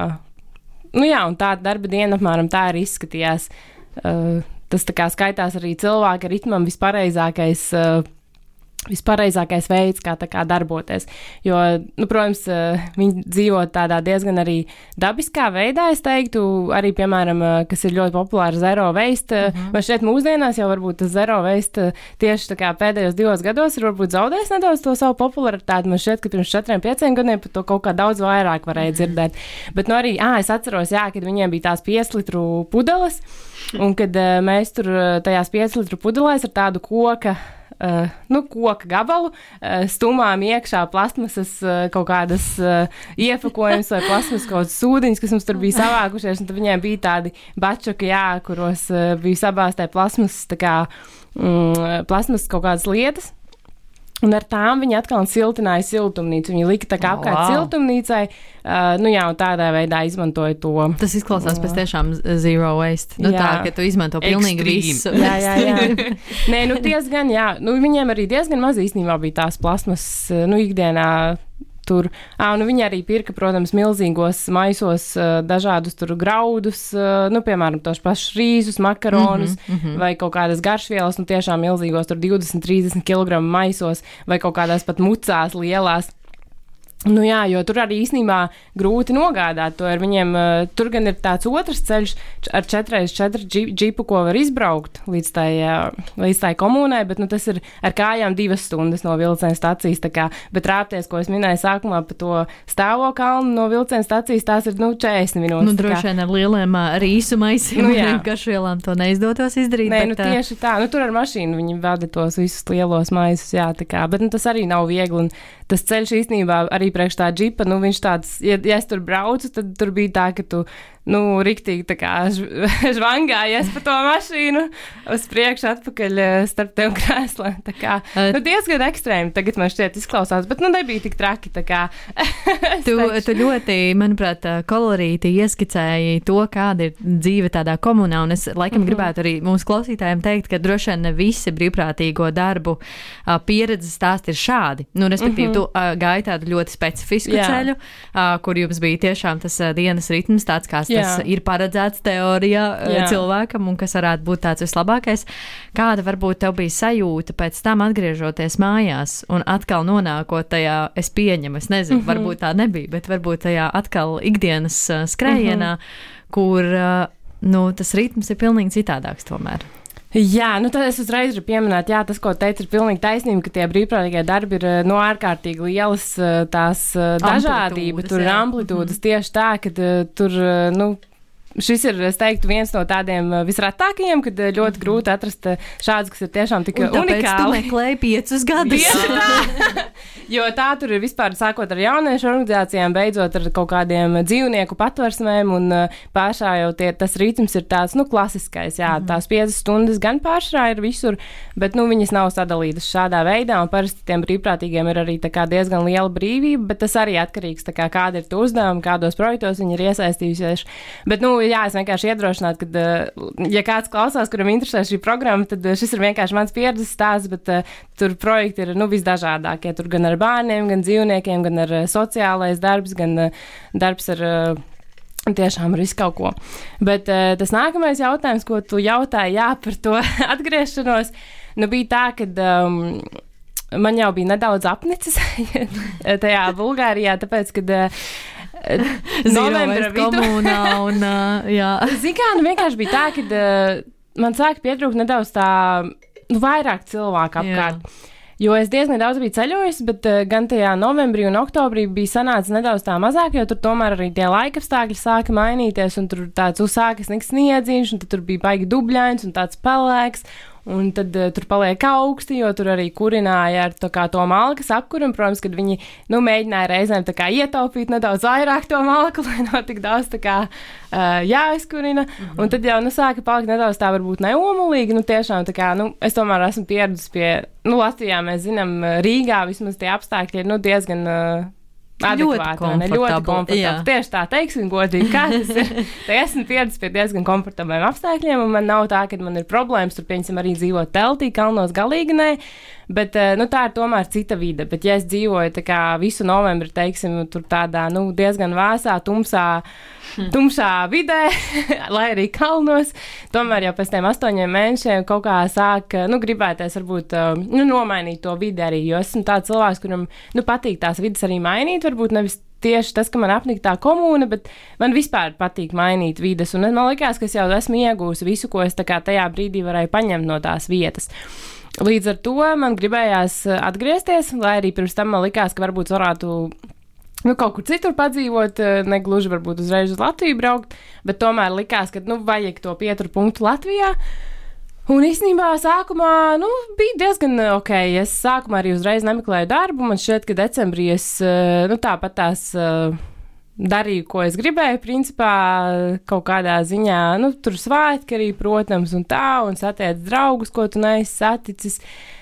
nu jā, un tā darba diena apmēram tā arī izskatījās. Uh, tas tā kā skaitās arī cilvēka ritmam vispareizākais, uh, vispareizākais veids, kā tā kā darboties. Jo, nu, protams, uh, viņi dzīvo tādā diezgan arī dabiskā veidā, es teiktu, arī, piemēram, uh, kas ir ļoti populāra zero waste. Mm-hmm. Man šķiet mūsdienās jau varbūt tas zero waste tieši tā kā pēdējos divos gados ir varbūt zaudējis nedaudz to savu popularitāti. Man šķiet, ka pirms četriem, pieciem gadiem par to kaut kā daudz vairāk varēja mm-hmm. dzirdēt. Bet, nu, arī, ā, es atceros, jā, kad viņiem bija tās pieci litru pudeles, un kad uh, mēs tur uh, tajās pieci litru pudelēs ar tādu koka Uh, nu, koka gabalu, uh, stumām iekšā plasmasas uh, kaut kādas uh, iepakojums vai plasmasas kaut kādas sūdiņas, kas mums tur bija savākušies, un tad viņiem bija tādi bačuki, jā, kuros uh, bija sabāstē plasmasas, tā kā mm, plasmasas kaut kādas lietas. Un ar tām viņi atkal siltināja siltumnīcu. Viņi lika tā kā apkārt wow. siltumnīcai, uh, nu jā, un tādā veidā izmantoja to. Tas izklausās pēc tiešām zero waste. Nu jā. Tā, ka tu izmanto pilnīgi visu. Jā, jā, jā. Nē, nu diezgan, jā. Nu, viņiem arī diezgan maz īstenībā bija tās plasmas, nu, ikdienā tur. Ā, nu, viņi arī pirka, protams, milzīgos maisos uh, dažādus tur graudus, uh, nu, piemēram, tos pašus rīzus, makaronus mm-hmm, mm-hmm. vai kaut kādas garšvielas, nu, tiešām milzīgos tur divdesmit trīsdesmit kilogramu maisos vai kaut kādās pat mucās lielās. Nu jā, jo tur arī īstenībā grūti nogādāt to ar viņiem. Uh, tur gan ir tāds otrs ceļš ar četri reiz četri džipu, ko var izbraukt līdz tai, uh, līdz tai komunai, bet nu, tas ir ar kājām divas stundas no vilciena stacijas. Tā kā, bet rāpties, ko es minēju sākumā par to stāvo kalnu no vilciena stacijas, tās ir nu, četrdesmit minūtes. Nu, droši vien ar lieliem uh, rīsu maisiem nu, un garšvielām to neizdotos izdarīt. Nē, bet, nu tieši tā. Nu, tur ar mašīnu viņi vada tos visus lielos maisus, jā, tā kā. Bet nu, tas arī nav viegli. Un tas ceļš īstenībā arī priekš tā džipa, nu viņš tāds, ja, ja es tur braucu, tad tur bija tā, ka tu, nu, riktīgi tā kā žvangājies pa to mašīnu uz priekšu atpakaļ starp tev krēslēm, tā kā, nu, diezgan ekstrēmi tagad man šķiet izklausās, bet, nu, nebija tik traki, tā kā. tu, tu ļoti, manuprāt, kolorīti ieskicēji to, kāda ir dzīve tādā komunā, un es laikam mm-hmm. gribētu arī mūsu klausītājiem teikt, ka droši vien ne visi brīvprātīgo darbu uh, pieredzes stāsti ir šādi. Nu, respektīvi, mm-hmm. tu uh, gāji tādu ļoti specifisku Jā. ceļu, uh, kur jums bija tiešām tas uh, dienas ritms tāds, kāds kas Jā. ir paredzēts teorijā Jā. cilvēkam un kas varētu būt tāds vislabākais. Kāda varbūt tev bija sajūta pēc tam atgriežoties mājās un atkal nonākot tajā, es pieņemu, es nezinu, mm-hmm. varbūt tā nebija, bet varbūt tajā atkal ikdienas uh, skrējienā, mm-hmm. kur uh, nu, tas ritms ir pilnīgi citādāks tomēr. Jā, nu tad es uzreiz gribu pieminēt, jā, tas, ko teicu, ir pilnīgi taisnība, ka tie brīvprātīgie darbi ir no ārkārtīgi lielas tās dažādība, tur ir amplitūdas mm-hmm. tieši tā, ka tur, nu, šis ir, es teiktu, viens no tādiem visretākajiem, kad ļoti grūti atrast šādus, kas ir tiešām tik unikāli. Un tāpēc tu meklēji piecus gadus. Tieši tā, jo tā tur ir vispār sākot ar jauniešu organizācijām, beidzot ar kaut kādiem dzīvnieku patversmēm, un pāršā jau tie, tas ritms ir tāds, nu, klasiskais, jā, mm-hmm. tās piecas stundas gan pāršā ir visur, bet, nu, viņas nav sadalītas šādā veidā, un parasti tiem brīvprātīgiem ir arī tā kā diezgan liela brīvība, bet tas arī atkarīgs, tā kā kāda ir tu uzdevumi, kādos projektos viņi ir iesaistījušies. Bet, nu, jā, es vienkārši iedrošinātu, ka, ja kāds klausās, kuram interesē šī programma, tad šis ir vienkārši mans pieredzes stāsts, bet uh, tur projekti ir, nu, visdažādākie. Tur gan ar bērniem, gan dzīvniekiem, gan ar uh, sociālais darbs, gan uh, darbs ar uh, tiešām ar visu kaut ko. Bet uh, tas nākamais jautājums, ko tu jautāji, jā, par to atgriešanos, nu, bija tā, ka um, man jau bija nedaudz apnicis tajā Bulgārijā, tāpēc, kad uh, novembra komunā un, uh, jā. Zini kā, nu vienkārši bija tā, ka uh, man sāka pietrūkt nedaudz tā, nu, vairāk cilvēku apkārt. Jā. Jo es diezgan daudz biju ceļojusi, bet uh, gan tajā novembrī un oktobrī bija sanācis nedaudz tā mazāk, jo tur tomēr arī tie laikapstākļi sāka mainīties, un tur tāds uzsākas niks sniedziņš, un tad tur bija baigi dubļains un tāds pelēks. Un tad uh, tur paliek augsti, jo tur arī kurināja ar to, kā, to malkas apkuru. Un, protams, kad viņi nu, mēģināja reizēm tā kā ietaupīt nedaudz vairāk to malku, lai nav tik daudz tā kā uh, jāizkurina. Mm-hmm. Un tad jau nu, sāka palikt nedaudz tā varbūt neomulīgi. Nu, tiešām tā kā, nu, es tomēr esmu pieradusi pie, nu, Latvijā mēs zinām, Rīgā vismaz tie apstākļi ir nu, diezgan. Uh, Adekvāti, ne ļoti komfortabli. Tieši tā teiksim, godīgi, kā tas ir. Te esmu pieredzis pie diezgan komfortabliem apstākļiem, un man nav tā, ka man ir problēmas, tur, pieņemsim, arī dzīvot teltī, kalnos galīgi nē, bet, nu, tā ir tomēr cita vide. Bet, ja es dzīvoju, tā kā visu novembri, teiksim, tur tādā, nu, diezgan vēsā, tumsā, tumšā vidē, lai arī kalnos, tomēr jau pēc tiem astoņiem mēnešiem kaut kā sāk, nu, gribēties varbūt, nu, nomainīt to vidi arī, jo esmu tāds cilvēks, kuram, nu, patīk tās vidas arī mainīt, varbūt nevis tieši tas, ka man apnika tā komūna, bet man vispār patīk mainīt vides, un man likās, ka es jau esmu iegūsi visu, ko es tā kā tajā brīdī varēju paņemt no tās vietas. Līdz ar to man gribējās atgriezties, lai arī pirms tam man likās, ka varbūt varētu nu, kaut kur citur padzīvot, ne gluži varbūt uzreiz uz Latviju braukt, bet tomēr likās, ka, nu, vajag to pieturu punktu Latvijā. Un īstenībā sākumā, nu, bija diezgan ok. Es sākumā arī uzreiz nemeklēju darbu. Man šķiet, ka decembrī es, nu, tāpat tās darīju, ko es gribēju, principā kaut kādā ziņā, nu, tur svētki arī, protams, un tā, un satiec draugus, ko tu neesi saticis.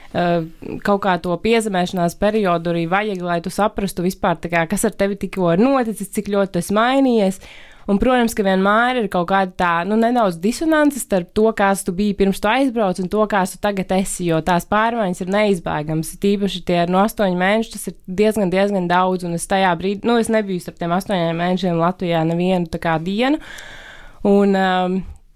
Kaut kā to piezemēšanās periodu arī vajag, lai tu saprastu vispār, tā kā, kas ar tevi tikko ir noticis, cik ļoti tu esi mainījies. Un, protams, ka vienmēr ir kaut kāda tā, nu, nedaudz disonance starp to, kāds tu biji pirms tu aizbrauc un to, kāds tu tagad esi, jo tās pārmaiņas ir neizbēgamas. Tīpaši tie no astoņu mēnešu, tas ir diezgan, diezgan daudz, un es tajā brīdī, nu, es nebiju starp tiem astoņiem mēnešiem Latvijā nevienu tā kā dienu. Un, um,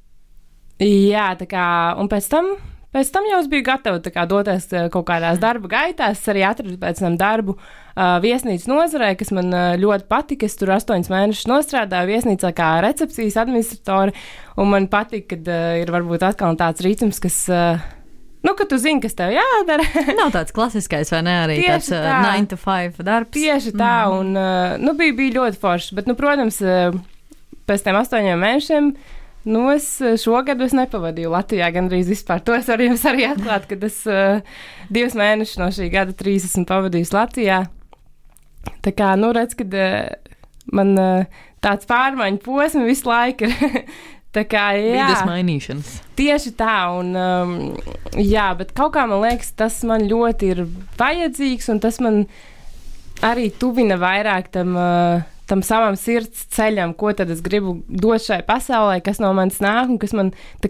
jā, tā kā, un pēc tam, pēc tam jau es biju gatava tā kā doties kaut kādās darba gaitās. Es arī atradu pēc tam darbu uh, viesnīcas nozarē, kas man uh, ļoti patika. Es tur astoņus mēnešus nostrādāju viesnīcā kā recepcijas administratore, un man patika, kad uh, ir varbūt atkal tāds ritms, kas, uh, nu, ka tu zini, kas tev jādara. Nav tāds klasiskais, vai ne, arī tieši tāds uh, nine to five darbs. Tieši tā, mm. un, uh, nu, bija, bija ļoti forši, bet, nu, protams, uh, pēc tiem astoņiem mēnešiem, nu, es šogad es nepavadīju Latvijā gandrīz vispār. To es varu jums arī atklāt, kad es uh, divus mēnešus no šī gada trīs esmu pavadījis Latvijā. Tā kā, nu, redz, kad uh, man uh, tāds pārmaiņu posmi visu laiku ir. Tā kā, jā. Vides mainīšanas. Tieši tā, un, um, jā, bet kaut kā man liekas, tas man ļoti ir vajadzīgs, un tas man arī tuvina vairāk tam... Uh, tam savam sirds ceļam, ko tad es gribu dot šai pasaulē, kas no manis nāk un kas man tā kā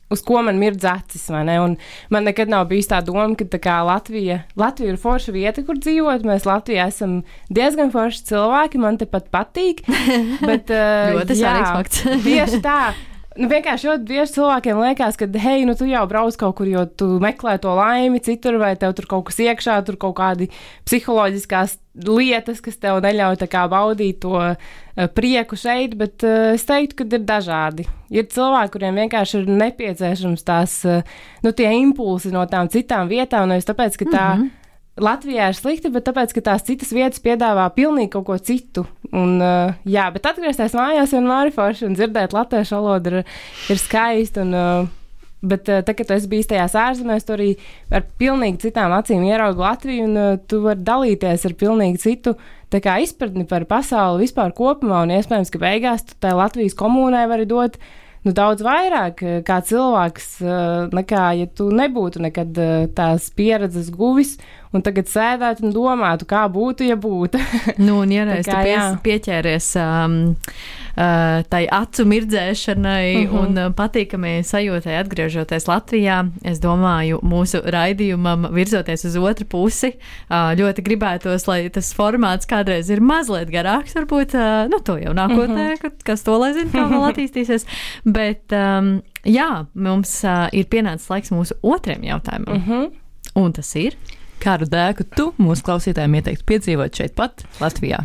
uz ko man mirdz acis, vai ne? Un man nekad nav bijis tā doma, ka tā kā Latvija, Latvija ir forša vieta, kur dzīvot. Mēs Latvijā esam diezgan forši cilvēki, man te pat patīk. Bet, uh, ļoti svarīgs fakts. Tieši tā. Nu, vienkārši ļoti bieži cilvēkiem liekas, ka, hei, nu, tu jau brauc kaut kur, jo tu meklē to laimi citur, vai tev tur kaut kas iekšā, tur kaut kādi psiholoģiskās lietas, kas tev neļauj tā kā baudīt to uh, prieku šeit, bet uh, es teiktu, ka ir dažādi. Ir cilvēki, kuriem vienkārši ir nepieciešams tās, uh, nu, tie impulsi no tām citām vietām, nevis tāpēc, ka tā mm-hmm. Latvijā ir slikti, bet tāpēc, ka tās citas vietas piedāvā pilnīgi kaut ko citu. Un, uh, jā, bet atgriezties mājās vienmēr ir forši un dzirdēt latviešu valodu ir, ir skaisti. Un, uh, bet uh, tā, kad tu esi bijis tajās ārzemēs, tu arī ar pilnīgi citām acīm ieraugi Latviju un uh, tu vari dalīties ar pilnīgi citu tā kā izpratni par pasauli vispār kopumā un iespējams, ka beigās tu tai Latvijas komunai vari dot nu, daudz vairāk kā cilvēks, nekā ja tu nebūtu nekad tās pieredzes guvis un tagad sēdētu un domātu, kā būtu, ja būtu. Nu, un ja reiz tu pies, pieķēries um, uh, tai acu mirdzēšanai uh-huh. un uh, patīkamai sajūtai atgriežoties Latvijā, es domāju, mūsu raidījumam virzoties uz otru pusi, uh, ļoti gribētos, lai tas formāts kādreiz ir mazliet garāks, varbūt, uh, nu, to jau nākotnē, uh-huh. kas to lai zina, kā vēl attīstīsies, bet, um, jā, mums uh, ir pienācis laiks mūsu otriem jautājumam, uh-huh. un tas ir... Kādu dēku tu mūsu klausītājiem ieteiktu piedzīvot šeit pat, Latvijā?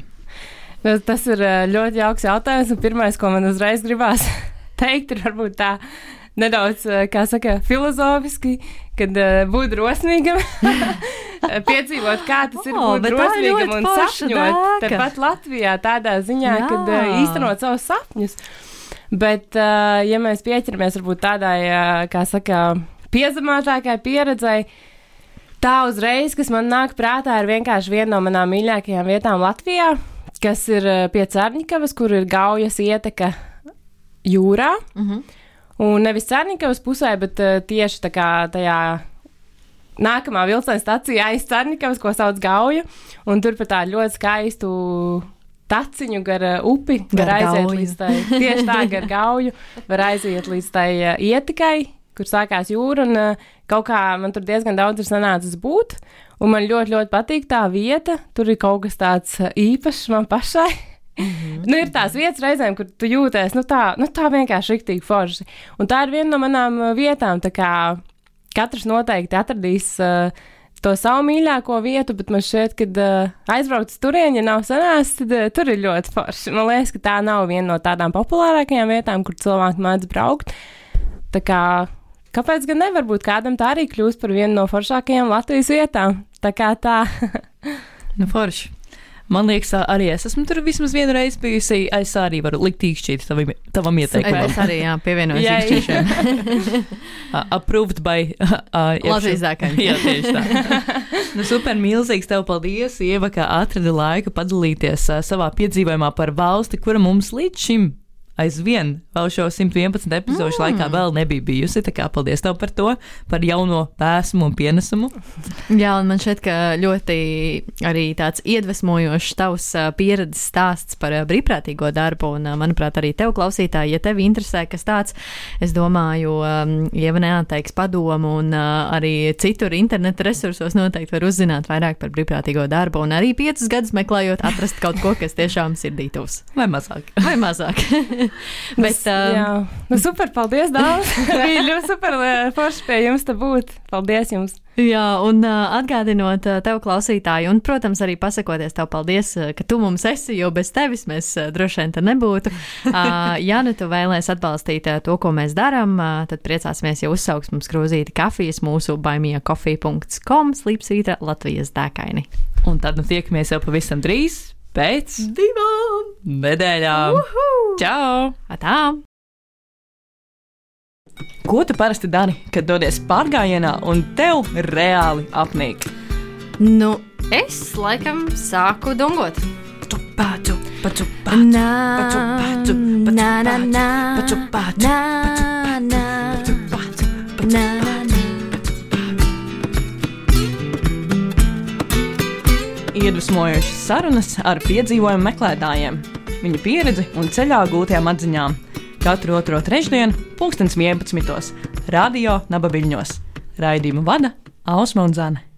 Tas ir ļoti jauks jautājums, un pirmais, ko man uzreiz gribās teikt, ir varbūt tā nedaudz, kā saka, filozofiski, kad uh, būt drosmīgam, piedzīvot, kā tas ir oh, būt drosmīgam un sapņot tepat Latvijā tādā ziņā, Jā. kad uh, īstenot savus sapņus. Bet, uh, ja mēs pieķeramies varbūt tādai, uh, kā saka, piezemātākai pieredzei, tā uzreiz, kas man nāk prātā, ir vienkārši viena no manām mīļākajām vietām Latvijā, kas ir pie Cerņikavas, kur ir Gaujas ieteka jūrā. Uh-huh. Un nevis Cerņikavas pusē, bet uh, tieši tā kā tajā nākamā vilciena stacija aiz Cerņikavas, ko sauc Gauja. Un tur pat tādu ļoti skaistu taciņu gar uh, upi var aiziet Gauju. Līdz tai, tieši tā gar Gauju, var aiziet līdz tai uh, ietekai, kur sākās jūra, un uh, kaut kā man tur diezgan daudz ir sanācis būt, un man ļoti, ļoti patīk tā vieta, tur ir kaut kas tāds īpašs man pašai. Mm-hmm. Nu, ir tās vietas reizēm, kur tu jūties, nu tā, nu tā vienkārši riktīgi forši. Un tā ir viena no manām vietām, tā kā katrs noteikti atradīs uh, to savu mīļāko vietu, bet man šķiet, kad uh, aizbraukt turien, ja nav sanācis, tad uh, tur ir ļoti forši. Man liekas, ka tā nav viena no tādām populārākajām vietām, kur cilvēki mēdz braukt. Tā kā kāpēc gan nevar būt kādam tā arī kļūst par vienu no foršākajām Latvijas vietām? Tā kā tā. Nu, forši. Man liekas, arī es esmu tur vismaz vienu reizi bijusi. Es arī varu likt īkšķīt tavam, tavam ieteikumam. Es arī, jā, pievienojos īkšķīšiem. Approved by... Uh, Latvijas dēkaini. Jā, tieši tā. Nu, super milzīgs tev paldies, Ieva, ka atradi laiku padalīties uh, savā piedzīvojumā par valsti, kura mums līdz šim aizvien vēl šo simt vienpadsmit epizodu mm. laikā vēl nebija bijusi, tā kā paldies tev par to, par jauno pēsmu un pienesumu. Jā, un man šķiet, ka ļoti arī tāds iedvesmojošs tavs pieredzes stāsts par brīvprātīgo darbu, un manuprāt arī tev klausītāji, ja tevi interesē kas tāds, es domāju, Ieva neatteiks padomu, un arī citur interneta resursos noteikti var uzzināt vairāk par brīvprātīgo darbu, un arī piecus gadus meklējot atrast kaut ko, kas tiešām sirdītos. Vai mazāk. Vai mazāk. Bet, um, jā, nu super, paldies daudz. Bija ļoti super forši pie jums te būt. Paldies jums. Jā, un uh, atgādinot uh, tev klausītāju, un, protams, arī pasakoties tev paldies, uh, ka tu mums esi, jo bez tevis mēs uh, droši vien te nebūtu. Uh, ja nu tu vēlēs atbalstīt uh, to, ko mēs daram, uh, tad priecāsimies, ja uzsauks mums grozīti kafijas mūsu buymeacoffee dot com slīpsvītra Latvijas dēkaini. Un tad nu tiekamies jau pavisam drīz. Pēc divām nedēļām. Uhu! Čau! Atā! Ko tu parasti dari, kad dodies pārgājienā un tev reāli apnīk? Nu, es laikam sāku dungot. Pācu, pacu, Nā, pacu, pacu, pacu, nā, nā, nā, pacu, pacu, nā, nā, pacu, pacu, pacu, nā, nā, nā. Iedvesmojošas sarunas ar piedzīvojumu meklētājiem, viņu pieredzi un ceļā gūtajām atziņām. Katru otro trešdienu, pulkstens vienpadsmitos, Radio Naba Viļņos. Raidījumu vada Ausma un Zane.